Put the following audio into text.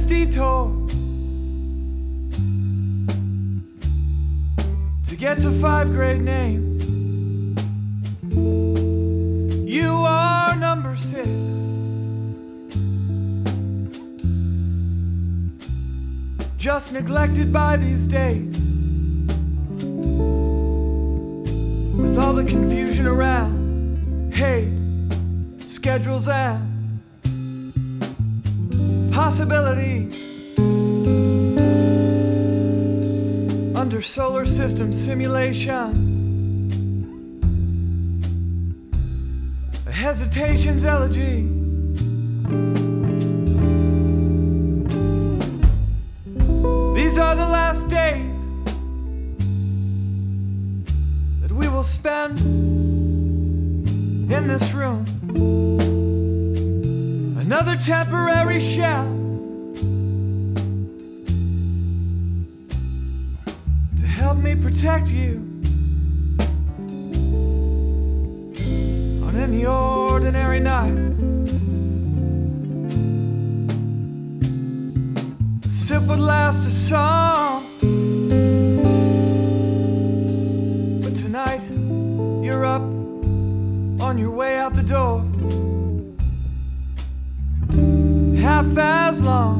detour to get to 5 great names. You are number 6. Just neglected by these days, with all the confusion around, hate, schedules and possibilities under solar system simulation. A hesitation's elegy. These are the last days that we will spend in this room. Another temporary shell to help me protect you on any ordinary night. A sip would last a song, but tonight you're up on your way out the door. Half as long.